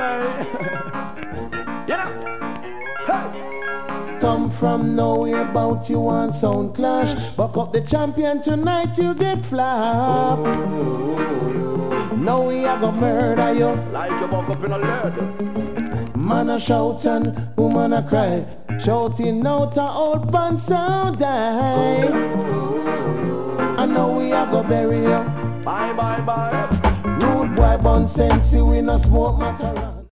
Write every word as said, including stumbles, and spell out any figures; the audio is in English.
way. You know. Hey. Come from nowhere about you on sound clash. Buck up the champion tonight, you get flop. Now we are gonna murder you like you buck up in a lead. Man a shout and woman a cry, shouting out a old pan sound die. And now we are gonna bury you. Bye bye bye. Rude boy bun sense, we no smoke matter.